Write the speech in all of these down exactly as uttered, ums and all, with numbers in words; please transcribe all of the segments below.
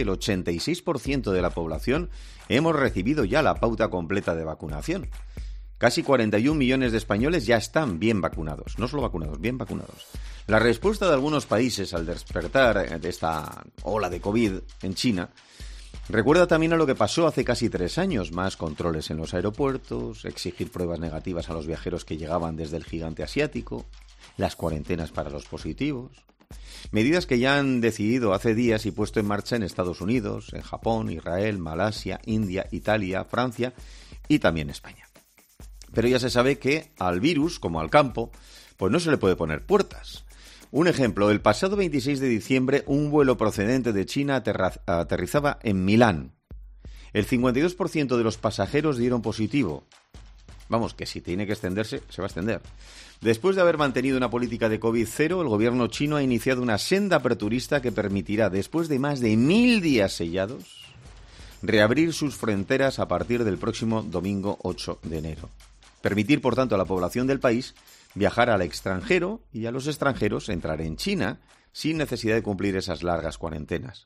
el ochenta y seis por ciento de la población hemos recibido ya la pauta completa de vacunación. Casi cuarenta y un millones de españoles ya están bien vacunados, no solo vacunados, bien vacunados. La respuesta de algunos países al despertar de esta ola de COVID en China recuerda también a lo que pasó hace casi tres años, más controles en los aeropuertos, exigir pruebas negativas a los viajeros que llegaban desde el gigante asiático, las cuarentenas para los positivos. Medidas que ya han decidido hace días y puesto en marcha en Estados Unidos, en Japón, Israel, Malasia, India, Italia, Francia y también España. Pero ya se sabe que al virus, como al campo, pues no se le puede poner puertas. Un ejemplo, el pasado veintiséis de diciembre un vuelo procedente de China aterra- aterrizaba en Milán. El cincuenta y dos por ciento de los pasajeros dieron positivo. Vamos, que si tiene que extenderse, se va a extender. Después de haber mantenido una política de COVID cero, el gobierno chino ha iniciado una senda aperturista que permitirá, después de más de mil días sellados, reabrir sus fronteras a partir del próximo domingo ocho de enero. Permitir, por tanto, a la población del país viajar al extranjero y a los extranjeros entrar en China sin necesidad de cumplir esas largas cuarentenas.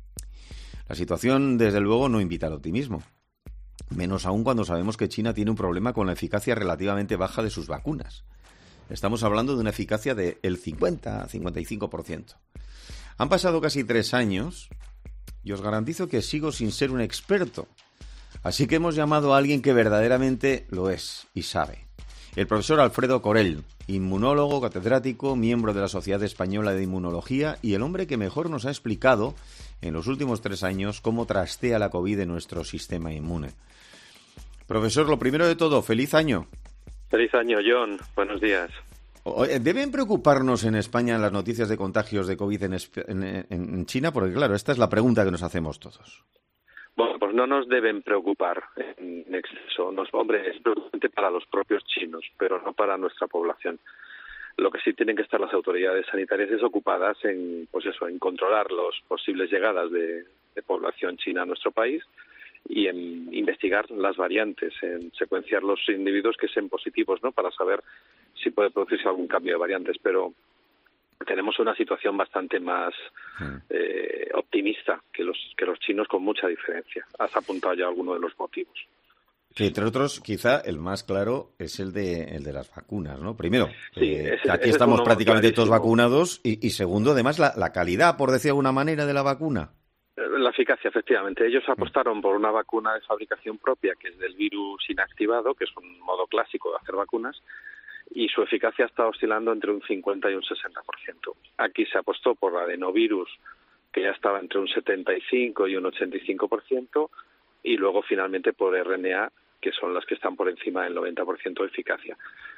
La situación, desde luego, no invita al optimismo. Menos aún cuando sabemos que China tiene un problema con la eficacia relativamente baja de sus vacunas. Estamos hablando de una eficacia del cincuenta a cincuenta y cinco por ciento. Han pasado casi tres años y os garantizo que sigo sin ser un experto. Así que hemos llamado a alguien que verdaderamente lo es y sabe. El profesor Alfredo Corell, inmunólogo, catedrático, miembro de la Sociedad Española de Inmunología y el hombre que mejor nos ha explicado en los últimos tres años cómo trastea la COVID en nuestro sistema inmune. Profesor, lo primero de todo, feliz año. Feliz año, John. Buenos días. ¿Deben preocuparnos en España las noticias de contagios de COVID en, en, en China? Porque claro, esta es la pregunta que nos hacemos todos. Bueno, pues no nos deben preocupar en exceso. Nos, hombre, es preocupante para los propios chinos, pero no para nuestra población. Lo que sí tienen que estar las autoridades sanitarias es ocupadas en, pues eso, en controlar las posibles llegadas de, de población china a nuestro país y en investigar las variantes, en secuenciar los individuos que sean positivos, ¿no? Para saber si puede producirse algún cambio de variantes, pero tenemos una situación bastante más eh, optimista que los que los chinos, con mucha diferencia. Has apuntado ya alguno de los motivos. Sí, entre otros, quizá el más claro es el de el de las vacunas, ¿no? Primero, sí, eh, ese, aquí ese estamos es prácticamente clarísimo. todos vacunados y, y segundo, además, la, la calidad, por decir de alguna manera, de la vacuna. La eficacia, efectivamente. Ellos apostaron por una vacuna de fabricación propia, que es del virus inactivado, que es un modo clásico de hacer vacunas, y su eficacia está oscilando entre un cincuenta y un sesenta por ciento. Aquí se apostó por la adenovirus, que ya estaba entre un setenta y cinco y un ochenta y cinco por ciento, y luego finalmente por R N A, que son las que están por encima del noventa por ciento de eficacia.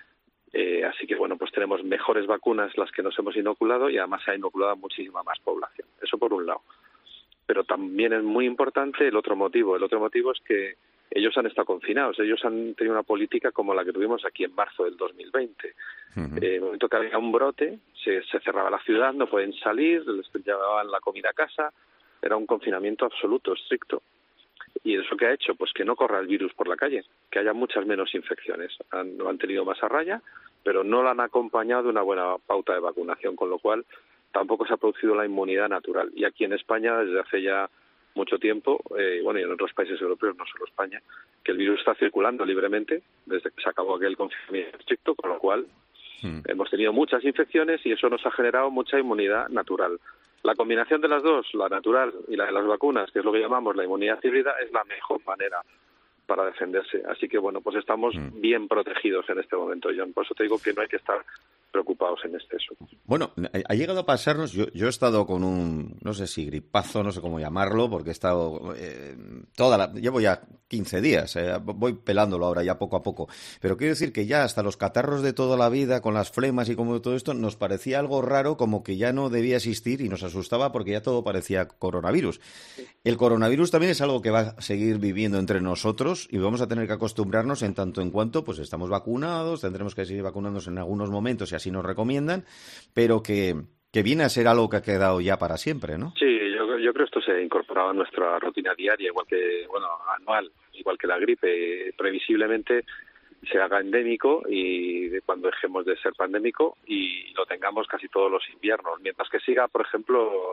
Eh, así que, bueno, pues tenemos mejores vacunas las que nos hemos inoculado y además se ha inoculado a muchísima más población. Eso por un lado. Pero también es muy importante el otro motivo. El otro motivo es que ellos han estado confinados. Ellos han tenido una política como la que tuvimos aquí en marzo del dos mil veinte. Uh-huh. Eh, en el momento que había un brote, se, se cerraba la ciudad, no pueden salir, les llevaban la comida a casa. Era un confinamiento absoluto, estricto. ¿Y eso qué ha hecho? Pues que no corra el virus por la calle, que haya muchas menos infecciones. Han, lo han tenido más a raya, pero no la han acompañado de una buena pauta de vacunación, con lo cual tampoco se ha producido la inmunidad natural. Y aquí en España, desde hace ya mucho tiempo, eh, bueno, y en otros países europeos, no solo España, que el virus está circulando libremente desde que se acabó aquel confinamiento estricto, con lo cual sí. hemos tenido muchas infecciones y eso nos ha generado mucha inmunidad natural. La combinación de las dos, la natural y la de las vacunas, que es lo que llamamos la inmunidad híbrida, es la mejor manera para defenderse. Así que, bueno, pues estamos mm. bien protegidos en este momento, John. Por eso te digo que no hay que estar preocupados en exceso. Bueno, ha llegado a pasarnos, yo, yo he estado con un, no sé si gripazo, no sé cómo llamarlo, porque he estado eh, toda la, llevo ya quince días, eh, voy pelándolo ahora ya poco a poco, pero quiero decir que ya hasta los catarros de toda la vida, con las flemas y como todo esto, nos parecía algo raro, como que ya no debía existir y nos asustaba porque ya todo parecía coronavirus. El coronavirus también es algo que va a seguir viviendo entre nosotros y vamos a tener que acostumbrarnos en tanto en cuanto pues estamos vacunados, tendremos que seguir vacunándonos en algunos momentos y así nos recomiendan, pero que, que viene a ser algo que ha quedado ya para siempre, ¿no? Sí, yo, yo creo que esto se ha incorporado a nuestra rutina diaria, igual que, bueno, anual, igual que la gripe, previsiblemente se haga endémico y cuando dejemos de ser pandémico y lo tengamos casi todos los inviernos, mientras que siga, por ejemplo,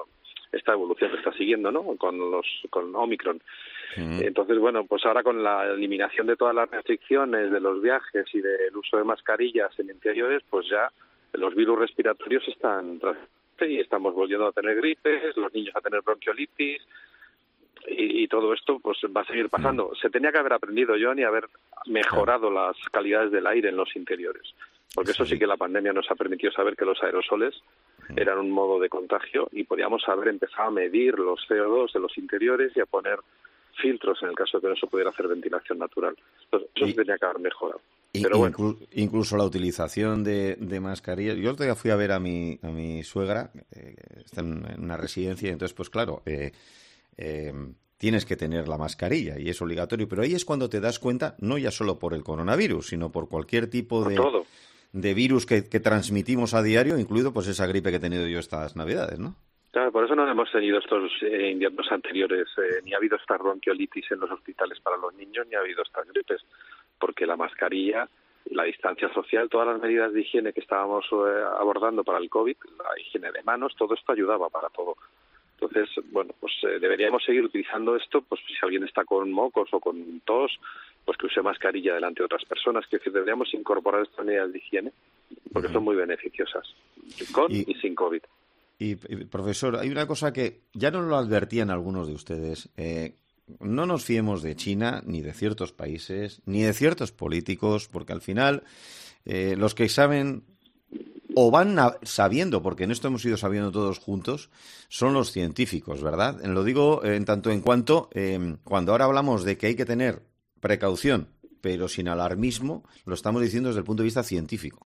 esta evolución que está siguiendo, ¿no? Con los con Omicron. Mm. Entonces, bueno, pues ahora con la eliminación de todas las restricciones de los viajes y del uso de mascarillas en interiores, pues ya los virus respiratorios están y estamos volviendo a tener gripes, los niños a tener bronquiolitis y, y todo esto pues va a seguir pasando. Se tenía que haber aprendido, John, y haber mejorado las calidades del aire en los interiores, porque eso sí que la pandemia nos ha permitido saber que los aerosoles eran un modo de contagio y podíamos haber empezado a medir los C O dos de los interiores y a poner filtros en el caso de que no se pudiera hacer ventilación natural. Entonces, eso y, se tenía que haber mejorado. Y, Pero bueno. inclu, incluso la utilización de, de mascarillas. Yo el otro día fui a ver a mi, a mi suegra, eh, está en, en una residencia, y entonces, pues claro, eh, eh, tienes que tener la mascarilla y es obligatorio. Pero ahí es cuando te das cuenta, no ya solo por el coronavirus, sino por cualquier tipo por de, todo. de virus que, que transmitimos a diario, incluido pues esa gripe que he tenido yo estas Navidades, ¿no? Claro, por eso no hemos tenido estos eh, inviernos anteriores, eh, ni ha habido esta bronquiolitis en los hospitales para los niños, ni ha habido estas gripes, porque la mascarilla, la distancia social, todas las medidas de higiene que estábamos eh, abordando para el COVID, la higiene de manos, todo esto ayudaba para todo. Entonces, bueno, pues eh, deberíamos seguir utilizando esto, pues si alguien está con mocos o con tos, pues que use mascarilla delante de otras personas, que decir, deberíamos incorporar estas medidas de higiene, porque uh-huh. son muy beneficiosas, con y, y sin COVID. Y, y, profesor, hay una cosa que ya nos lo advertían algunos de ustedes. Eh, no nos fiemos de China, ni de ciertos países, ni de ciertos políticos, porque al final eh, los que saben o van a, sabiendo, porque en esto hemos ido sabiendo todos juntos, son los científicos, ¿verdad? Lo digo en tanto en cuanto, eh, cuando ahora hablamos de que hay que tener precaución, pero sin alarmismo, lo estamos diciendo desde el punto de vista científico.